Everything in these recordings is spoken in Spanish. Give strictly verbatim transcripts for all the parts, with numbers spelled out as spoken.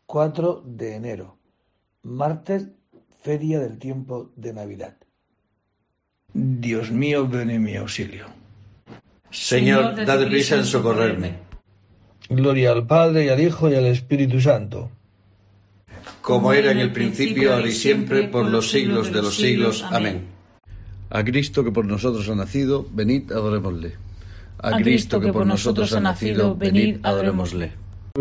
cuatro de enero, martes, feria del tiempo de Navidad. Dios mío, ven en mi auxilio. Señor, dad prisa en socorrerme. Gloria al Padre, y al Hijo, y al Espíritu Santo. Como era en el principio, ahora y siempre, por los siglos de los siglos. Amén. A Cristo que por nosotros ha nacido, venid, adorémosle. A Cristo que por nosotros ha nacido, venid, adorémosle.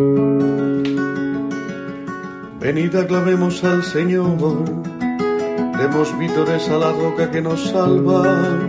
Venid, aclamemos al Señor, demos vítores a la roca que nos salva.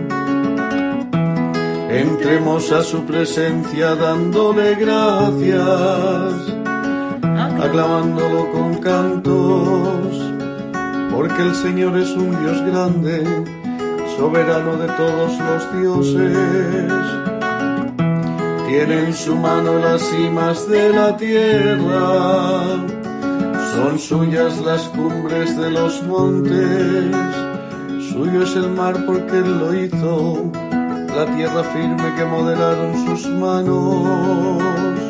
Entremos a su presencia dándole gracias, aclamándolo con cantos, porque el Señor es un Dios grande, soberano de todos los dioses. Tiene en su mano las cimas de la tierra, son suyas las cumbres de los montes, suyo es el mar porque Él lo hizo, la tierra firme que modelaron sus manos.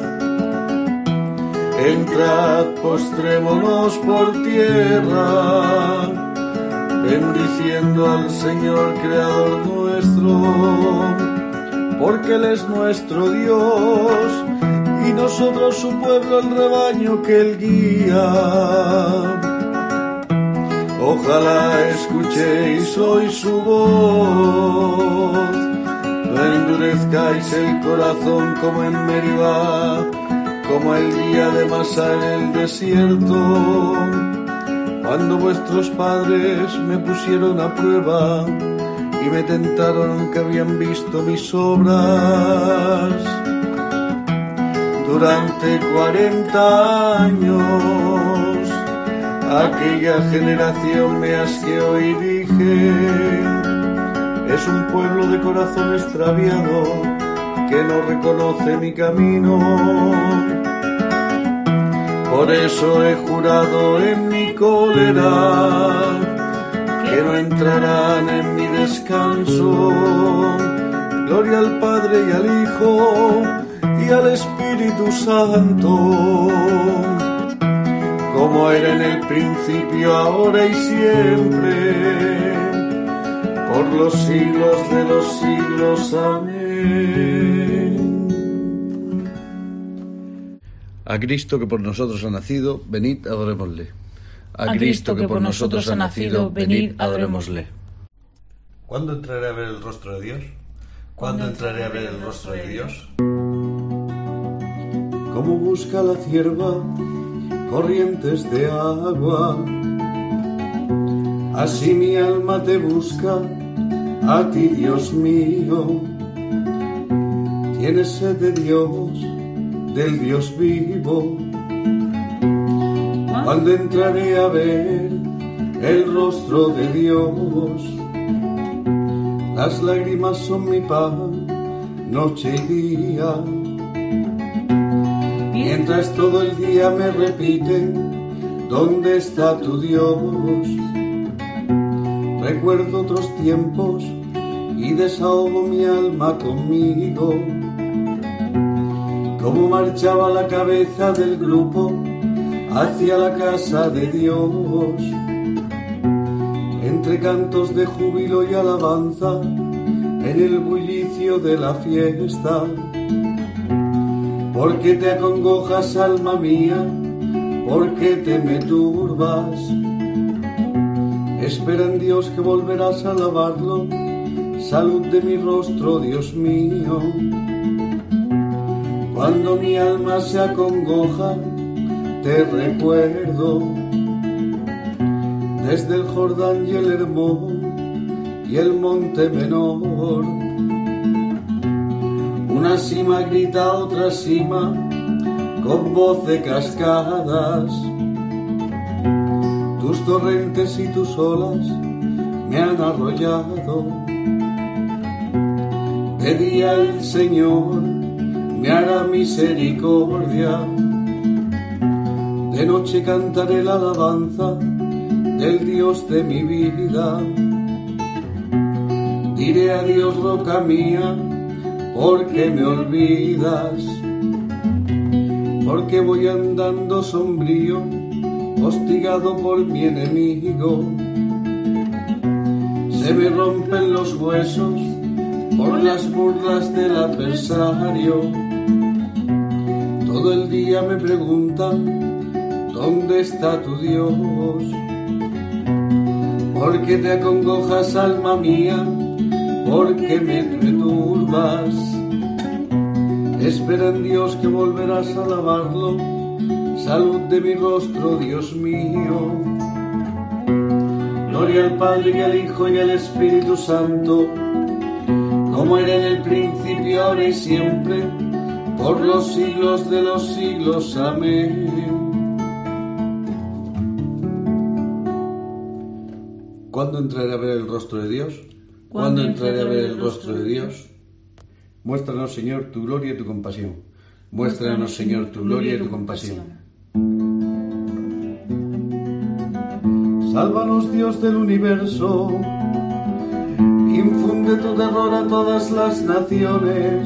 Entrad, postrémonos por tierra, bendiciendo al Señor Creador nuestro, porque Él es nuestro Dios, y nosotros su pueblo, el rebaño que Él guía. Ojalá escuchéis hoy su voz, no endurezcáis el corazón como en Meribá, como el día de Masá en el desierto, cuando vuestros padres me pusieron a prueba y me tentaron aunque habían visto mis obras. Durante cuarenta años aquella generación me asqueó y dije: es un pueblo de corazón extraviado que no reconoce mi camino. Por eso he jurado en mi cólera que no entrarán en mi descanso. Gloria al Padre y al Hijo y al Espíritu Santo, como era en el principio, ahora y siempre, por los siglos de los siglos. Amén. A Cristo que por nosotros ha nacido, venid, adorémosle. A Cristo que por nosotros ha nacido, venid, adorémosle. ¿Cuándo entraré a ver el rostro de Dios? ¿Cuándo entraré a ver el rostro de Dios? Como busca la cierva corrientes de agua, así mi alma te busca, a ti, Dios mío. Tienes sed de Dios, del Dios vivo. Cuando entraré a ver el rostro de Dios, las lágrimas son mi pan, noche y día. Mientras todo el día me repiten: ¿dónde está tu Dios? Recuerdo otros tiempos y desahogo mi alma conmigo. Cómo marchaba la cabeza del grupo hacia la casa de Dios, entre cantos de júbilo y alabanza, en el bullicio de la fiesta. ¿Por qué te acongojas, alma mía? ¿Por qué te me turbas? Espera en Dios que volverás a alabarlo, salud de mi rostro, Dios mío. Cuando mi alma se acongoja, te recuerdo, desde el Jordán y el Hermón y el monte menor. Una cima grita a otra cima con voz de cascadas. Tus torrentes y tus olas me han arrollado. De día el Señor me hará misericordia, de noche cantaré la alabanza del Dios de mi vida. Diré a Dios, roca mía, ¿por qué me olvidas? Porque voy andando sombrío hostigado por mi enemigo. Se me rompen los huesos por las burlas del adversario. Todo el día me preguntan, ¿dónde está tu Dios? ¿Por qué te acongojas, alma mía? ¿Por qué me perturbas? Espera en Dios que volverás a alabarlo. Salud de mi rostro, Dios mío. Gloria al Padre y al Hijo y al Espíritu Santo, como era en el principio, ahora y siempre, por los siglos de los siglos. Amén. ¿Cuándo entraré a ver el rostro de Dios? ¿Cuándo entraré a ver el rostro de Dios? Muéstranos, Señor, tu gloria y tu compasión. Muéstranos, Señor, tu gloria y tu compasión. Sálvanos, Dios del universo. Infunde tu terror a todas las naciones.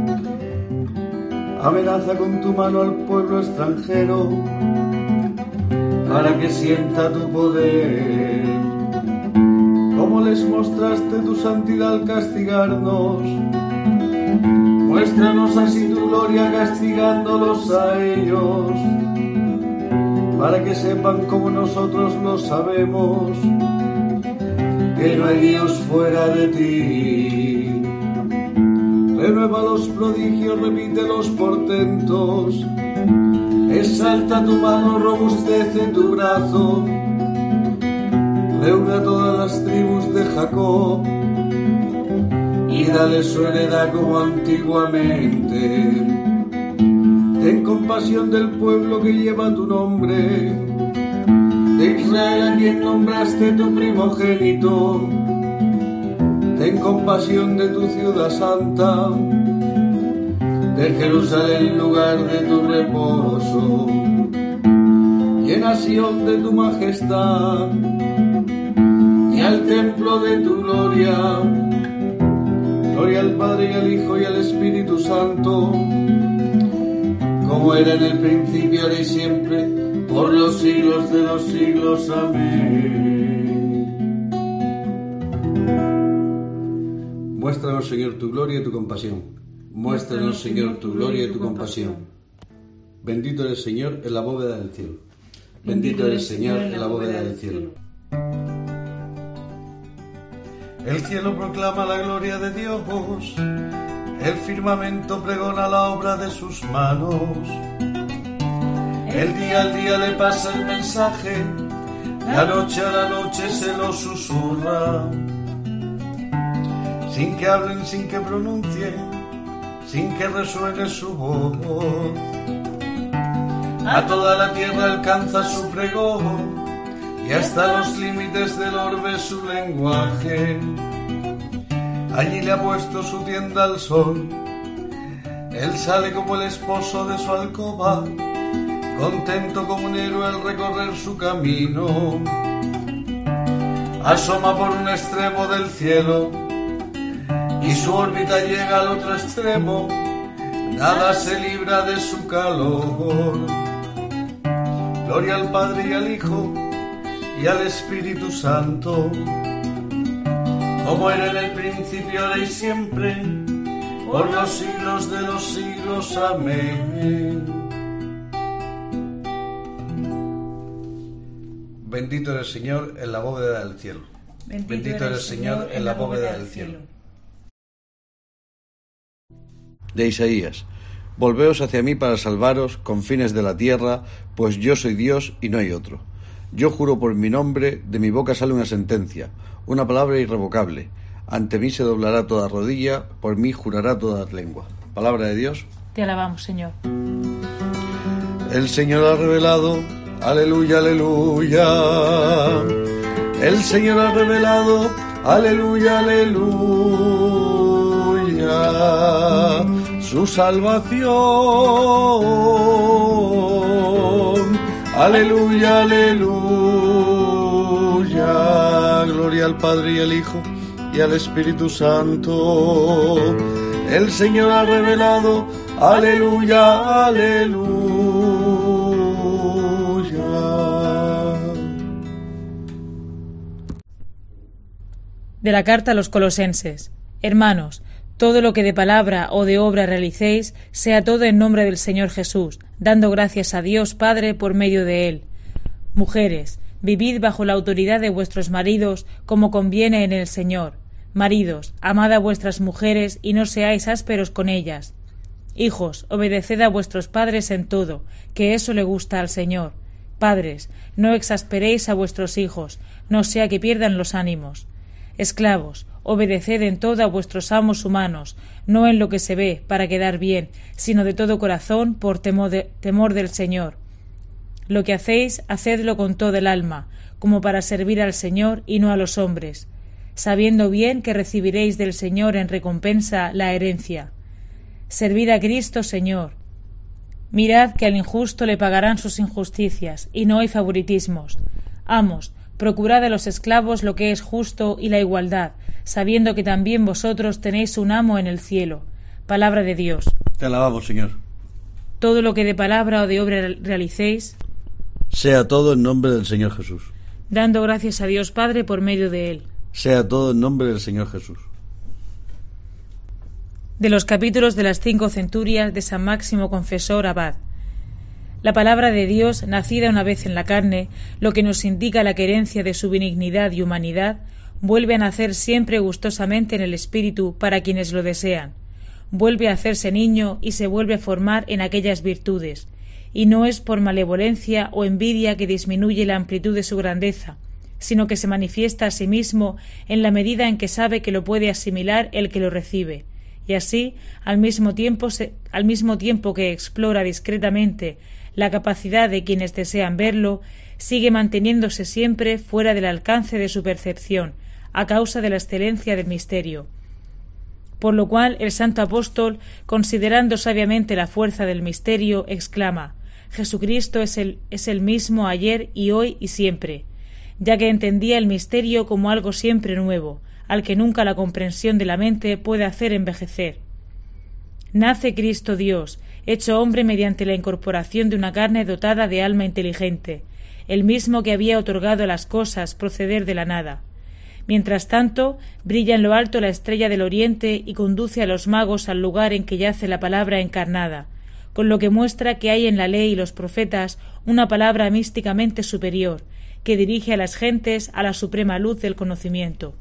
Amenaza con tu mano al pueblo extranjero, para que sienta tu poder. Como les mostraste tu santidad al castigarnos, muéstranos así tu gloria castigándolos a ellos, para que sepan como nosotros lo sabemos, que no hay Dios fuera de ti. Renueva los prodigios, repite los portentos, exalta tu mano, robustece tu brazo. Reúne a todas las tribus de Jacob y dale su heredad como antiguamente. Ten compasión del pueblo que lleva tu nombre, de Israel a quien nombraste tu primogénito. Ten compasión de tu ciudad santa, de Jerusalén, lugar de tu reposo. Llena Sión de tu majestad y al templo de tu gloria. Gloria al Padre y al Hijo y al Espíritu Santo, como era en el principio, ahora y siempre, por los siglos de los siglos. Amén. Muéstranos, Señor, tu gloria y tu compasión. Muéstranos, Señor, tu gloria y tu compasión. Bendito eres, Señor, en la bóveda del cielo. Bendito eres, Señor, en la bóveda del cielo. El cielo proclama la gloria de Dios, el firmamento pregona la obra de sus manos. El día al día le pasa el mensaje, la noche a la noche se lo susurra. Sin que hablen, sin que pronuncien, sin que resuene su voz. A toda la tierra alcanza su pregón, y hasta los límites del orbe su lenguaje. Allí le ha puesto su tienda al sol, él sale como el esposo de su alcoba, contento como un héroe al recorrer su camino. Asoma por un extremo del cielo, y su órbita llega al otro extremo, nada se libra de su calor. Gloria al Padre y al Hijo y al Espíritu Santo, como era en el principio, ahora y siempre, por los siglos de los siglos. Amén. Bendito eres, Señor, en la bóveda del cielo. Bendito, Bendito eres, Señor, en la bóveda del cielo. De Isaías: Volveos hacia mí para salvaros, confines de la tierra, pues yo soy Dios y no hay otro. Yo juro por mi nombre, de mi boca sale una sentencia, una palabra irrevocable. Ante mí se doblará toda rodilla, por mí jurará toda lengua. Palabra de Dios. Te alabamos, Señor. El Señor ha revelado, aleluya, aleluya. El Señor ha revelado, aleluya, aleluya, su salvación. Aleluya, aleluya. Gloria al Padre y al Hijo y al Espíritu Santo. El Señor ha revelado, aleluya, aleluya. De la carta a los Colosenses. Hermanos, todo lo que de palabra o de obra realicéis, sea todo en nombre del Señor Jesús, dando gracias a Dios Padre por medio de Él. Mujeres, vivid bajo la autoridad de vuestros maridos, como conviene en el Señor. Maridos, amad a vuestras mujeres y no seáis ásperos con ellas. Hijos, obedeced a vuestros padres en todo, que eso le gusta al Señor. Padres, no exasperéis a vuestros hijos, no sea que pierdan los ánimos. Esclavos, obedeced en todo a vuestros amos humanos, no en lo que se ve, para quedar bien, sino de todo corazón, por temor, de, temor del Señor. Lo que hacéis, hacedlo con todo el alma, como para servir al Señor y no a los hombres, sabiendo bien que recibiréis del Señor en recompensa la herencia. Servid a Cristo Señor. Mirad que al injusto le pagarán sus injusticias, y no hay favoritismos. Amos, procurad a los esclavos lo que es justo y la igualdad, sabiendo que también vosotros tenéis un amo en el cielo. Palabra de Dios. Te alabamos, Señor. Todo lo que de palabra o de obra realicéis, sea todo en nombre del Señor Jesús, dando gracias a Dios Padre por medio de Él. Sea todo en nombre del Señor Jesús. De los capítulos de las cinco centurias de San Máximo Confesor Abad. La palabra de Dios, nacida una vez en la carne, lo que nos indica la querencia de su benignidad y humanidad, vuelve a nacer siempre gustosamente en el espíritu para quienes lo desean. Vuelve a hacerse niño y se vuelve a formar en aquellas virtudes, y no es por malevolencia o envidia que disminuye la amplitud de su grandeza, sino que se manifiesta a sí mismo en la medida en que sabe que lo puede asimilar el que lo recibe, y así, al mismo tiempo, se, al mismo tiempo que explora discretamente la capacidad de quienes desean verlo, sigue manteniéndose siempre fuera del alcance de su percepción, a causa de la excelencia del misterio. Por lo cual el santo apóstol, considerando sabiamente la fuerza del misterio, exclama: Jesucristo es el, es el mismo ayer y hoy y siempre, ya que entendía el misterio como algo siempre nuevo, al que nunca la comprensión de la mente puede hacer envejecer. Nace Cristo Dios, hecho hombre mediante la incorporación de una carne dotada de alma inteligente, el mismo que había otorgado a las cosas proceder de la nada. Mientras tanto, brilla en lo alto la estrella del oriente y conduce a los magos al lugar en que yace la palabra encarnada, con lo que muestra que hay en la ley y los profetas una palabra místicamente superior, que dirige a las gentes a la suprema luz del conocimiento.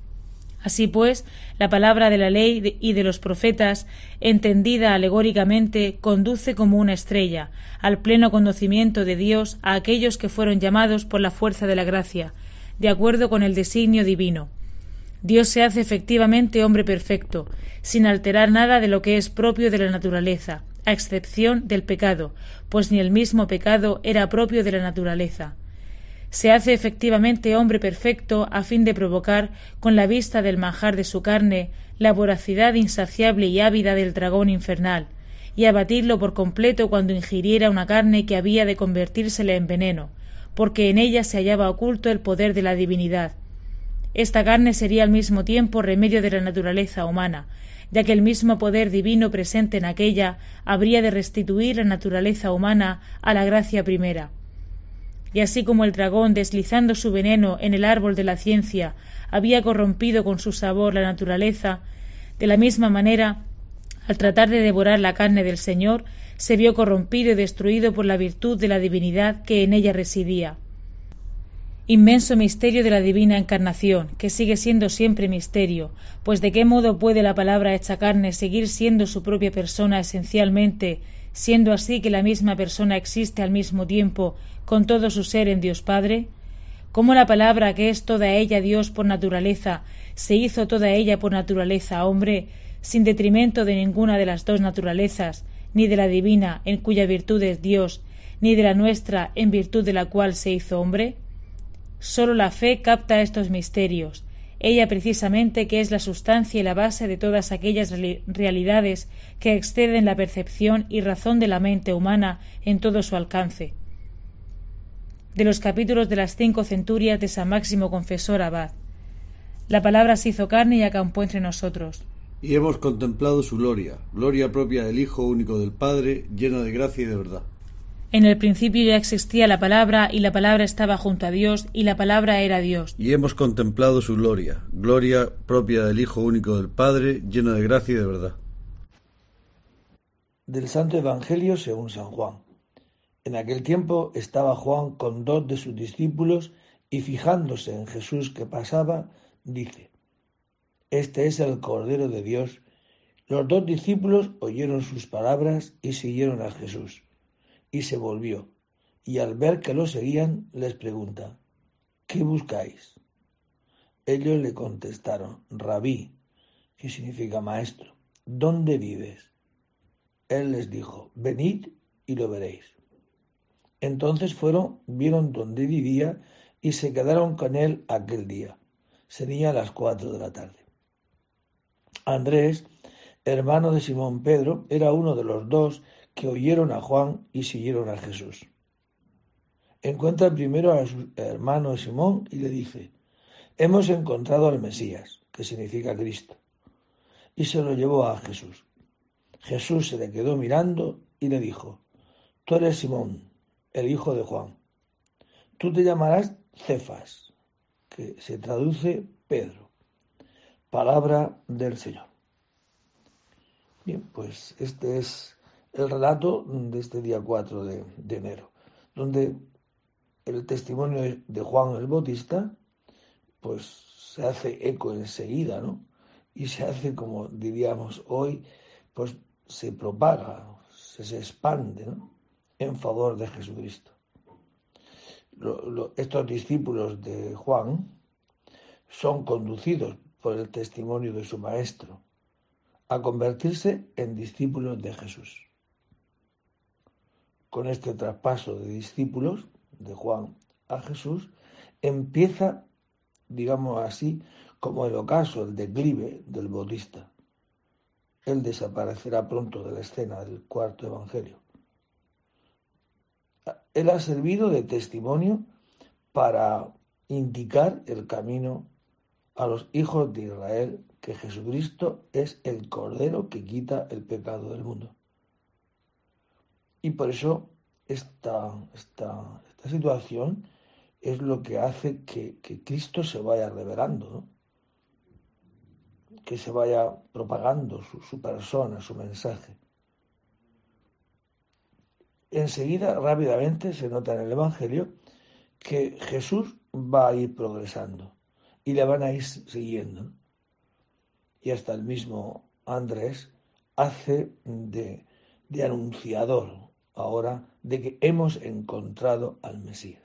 Así pues, la palabra de la ley y de los profetas, entendida alegóricamente, conduce como una estrella al pleno conocimiento de Dios a aquellos que fueron llamados por la fuerza de la gracia, de acuerdo con el designio divino. Dios se hace efectivamente hombre perfecto, sin alterar nada de lo que es propio de la naturaleza, a excepción del pecado, pues ni el mismo pecado era propio de la naturaleza. Se hace efectivamente hombre perfecto a fin de provocar, con la vista del manjar de su carne, la voracidad insaciable y ávida del dragón infernal, y abatirlo por completo cuando ingiriera una carne que había de convertírsele en veneno, porque en ella se hallaba oculto el poder de la divinidad. Esta carne sería al mismo tiempo remedio de la naturaleza humana, ya que el mismo poder divino presente en aquella habría de restituir la naturaleza humana a la gracia primera. Y así como el dragón, deslizando su veneno en el árbol de la ciencia, había corrompido con su sabor la naturaleza, de la misma manera, al tratar de devorar la carne del Señor, se vio corrompido y destruido por la virtud de la divinidad que en ella residía. Inmenso misterio de la divina encarnación, que sigue siendo siempre misterio, pues de qué modo puede la palabra hecha carne seguir siendo su propia persona esencialmente, siendo así que la misma persona existe al mismo tiempo con todo su ser en Dios Padre? ¿Cómo la palabra, que es toda ella Dios por naturaleza, se hizo toda ella por naturaleza hombre, sin detrimento de ninguna de las dos naturalezas, ni de la divina, en cuya virtud es Dios, ni de la nuestra, en virtud de la cual se hizo hombre? Sólo la fe capta estos misterios, ella precisamente que es la sustancia y la base de todas aquellas realidades que exceden la percepción y razón de la mente humana en todo su alcance. De los capítulos de las cinco centurias de San Máximo Confesor Abad. La palabra se hizo carne y acampó entre nosotros. Y hemos contemplado su gloria, gloria propia del Hijo único del Padre, lleno de gracia y de verdad. En el principio ya existía la palabra, y la palabra estaba junto a Dios, y la palabra era Dios. Y hemos contemplado su gloria, gloria propia del Hijo único del Padre, lleno de gracia y de verdad. Del Santo Evangelio según San Juan. En aquel tiempo estaba Juan con dos de sus discípulos, y fijándose en Jesús que pasaba, dice: Este es el Cordero de Dios. Los dos discípulos oyeron sus palabras y siguieron a Jesús. Y se volvió, y al ver que lo seguían, les pregunta: ¿Qué buscáis? Ellos le contestaron: Rabí, que significa maestro, ¿dónde vives? Él les dijo: Venid y lo veréis. Entonces fueron, vieron dónde vivía, y se quedaron con él aquel día. Sería las cuatro de la tarde. Andrés, hermano de Simón Pedro, era uno de los dos que oyeron a Juan y siguieron a Jesús. Encuentra primero a su hermano Simón y le dice: Hemos encontrado al Mesías, que significa Cristo. Y se lo llevó a Jesús. Jesús se le quedó mirando y le dijo: Tú eres Simón, el hijo de Juan. Tú te llamarás Cefas, que se traduce Pedro. Palabra del Señor. Bien, pues este es el relato de este día cuatro de, de enero, donde el testimonio de Juan el Bautista pues se hace eco enseguida, ¿no? Y se hace, como diríamos hoy, pues se propaga, se, se expande, ¿no?, en favor de Jesucristo. Lo, lo, estos discípulos de Juan son conducidos por el testimonio de su maestro a convertirse en discípulos de Jesús. Con este traspaso de discípulos de Juan a Jesús empieza, digamos así, como el ocaso, el declive del Bautista. Él desaparecerá pronto de la escena del cuarto evangelio. Él ha servido de testimonio para indicar el camino a los hijos de Israel, que Jesucristo es el Cordero que quita el pecado del mundo. Y por eso esta, esta, esta situación es lo que hace que, que Cristo se vaya revelando, ¿no?, que se vaya propagando su, su persona, su mensaje. Enseguida, rápidamente, se nota en el Evangelio que Jesús va a ir progresando y le van a ir siguiendo, ¿no? Y hasta el mismo Andrés hace de, de anunciador ahora de que hemos encontrado al Mesías.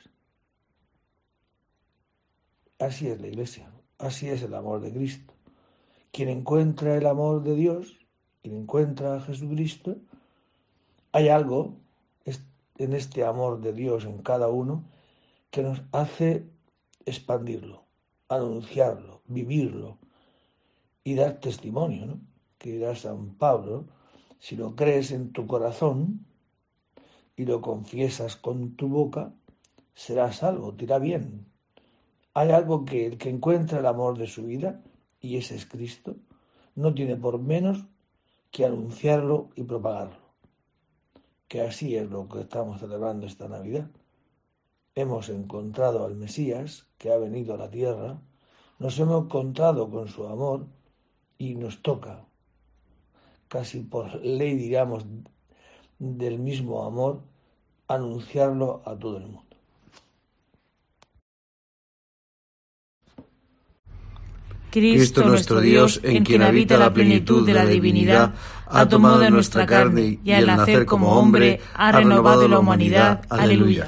Así es la Iglesia, así es el amor de Cristo. Quien encuentra el amor de Dios, quien encuentra a Jesucristo, hay algo en este amor de Dios en cada uno que nos hace expandirlo, anunciarlo, vivirlo y dar testimonio, ¿no? Que dirá San Pablo: si lo crees en tu corazón y lo confiesas con tu boca, serás salvo, te irá bien. Hay algo que el que encuentra el amor de su vida, y ese es Cristo, no tiene por menos que anunciarlo y propagarlo. Que así es lo que estamos celebrando esta Navidad. Hemos encontrado al Mesías que ha venido a la tierra, nos hemos encontrado con su amor y nos toca, casi por ley, digamos, del mismo amor, anunciarlo a todo el mundo. Cristo nuestro Dios, en quien habita la plenitud de la divinidad, ha tomado de nuestra carne y al nacer como hombre ha renovado la humanidad. Aleluya.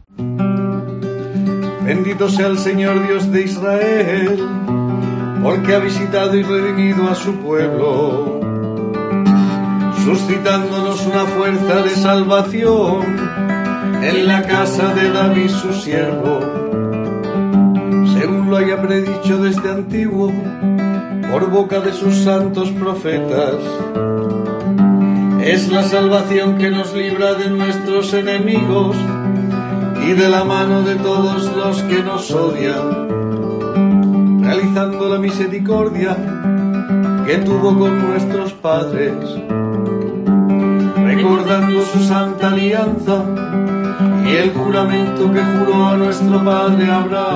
Bendito sea el Señor Dios de Israel, porque ha visitado y redimido a su pueblo, suscitándonos una fuerza de salvación en la casa de David su siervo, según lo haya predicho desde antiguo por boca de sus santos profetas. Es la salvación que nos libra de nuestros enemigos y de la mano de todos los que nos odian, realizando la misericordia que tuvo con nuestros padres, recordando su santa alianza y el juramento que juró a nuestro padre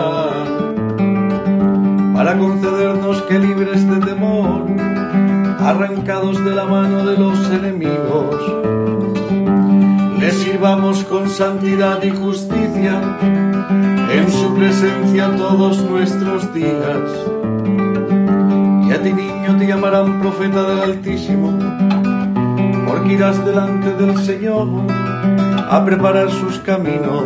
Abraham, para concedernos que libres de temor, arrancados de la mano de los enemigos, le sirvamos con santidad y justicia en su presencia todos nuestros días. Y a ti, niño, te llamarán profeta del Altísimo, porque irás delante del Señor a preparar sus caminos,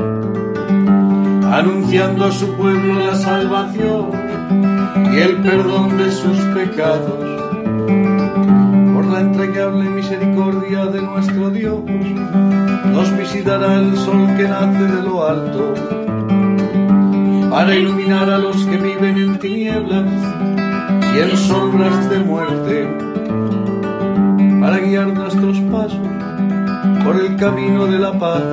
anunciando a su pueblo la salvación y el perdón de sus pecados. Por la entrañable misericordia de nuestro Dios, nos visitará el sol que nace de lo alto, para iluminar a los que viven en tinieblas y en sombras de muerte, para guiar nuestros pasos por el camino de la paz.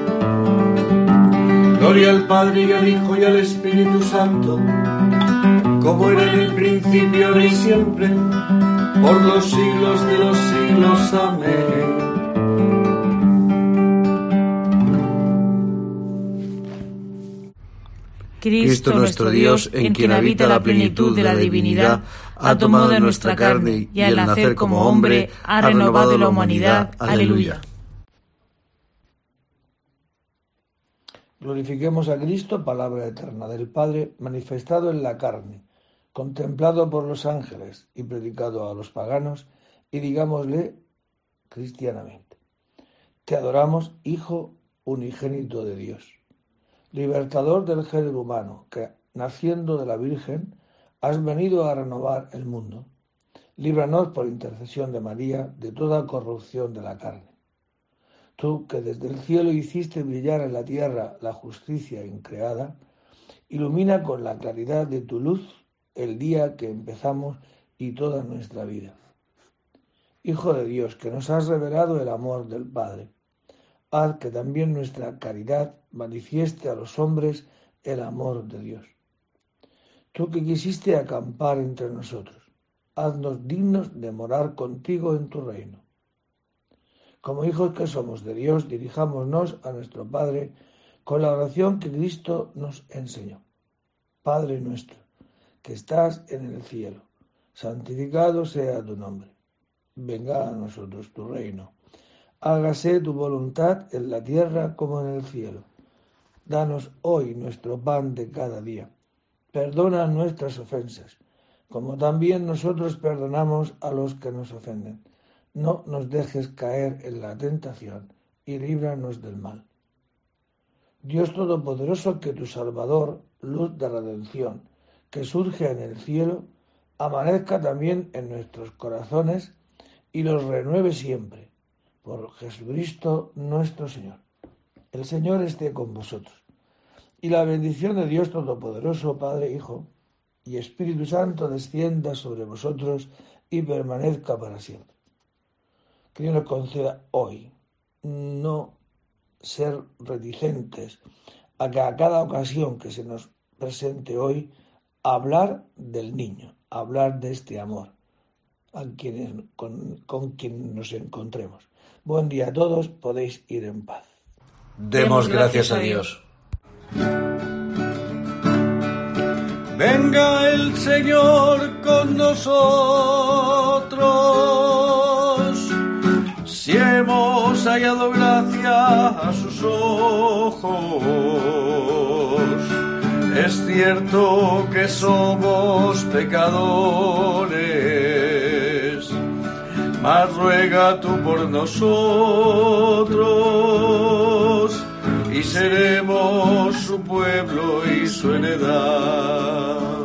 Gloria al Padre y al Hijo y al Espíritu Santo, como era en el principio, ahora y siempre, por los siglos de los siglos. Amén. Cristo nuestro Dios, en quien habita la plenitud de la divinidad, ha tomado de nuestra carne y al nacer como hombre ha renovado la humanidad. Aleluya. Glorifiquemos a Cristo, palabra eterna del Padre, manifestado en la carne, contemplado por los ángeles y predicado a los paganos, y digámosle cristianamente: te adoramos, Hijo unigénito de Dios, libertador del género humano, que, naciendo de la Virgen, has venido a renovar el mundo. Líbranos por intercesión de María de toda corrupción de la carne. Tú, que desde el cielo hiciste brillar en la tierra la justicia increada, ilumina con la claridad de tu luz el día que empezamos y toda nuestra vida. Hijo de Dios, que nos has revelado el amor del Padre, haz que también nuestra caridad manifieste a los hombres el amor de Dios. Tú que quisiste acampar entre nosotros, haznos dignos de morar contigo en tu reino. Como hijos que somos de Dios, dirijámonos a nuestro Padre con la oración que Cristo nos enseñó. Padre nuestro, que estás en el cielo, santificado sea tu nombre. Venga a nosotros tu reino. Hágase tu voluntad en la tierra como en el cielo. Danos hoy nuestro pan de cada día. Perdona nuestras ofensas, como también nosotros perdonamos a los que nos ofenden. No nos dejes caer en la tentación y líbranos del mal. Dios Todopoderoso, que tu Salvador, luz de redención, que surge en el cielo, amanezca también en nuestros corazones y los renueve siempre. Por Jesucristo nuestro Señor. El Señor esté con vosotros. Y la bendición de Dios Todopoderoso, Padre, Hijo y Espíritu Santo, descienda sobre vosotros y permanezca para siempre. Que Dios nos conceda hoy no ser reticentes a que a cada ocasión que se nos presente hoy, hablar del niño, hablar de este amor a quienes, con, con quien nos encontremos. Buen día a todos, podéis ir en paz. Demos gracias a Dios. Venga el Señor con nosotros, si hemos hallado gracia a sus ojos. Es cierto que somos pecadores, mas ruega tú por nosotros, y seremos su pueblo y su heredad.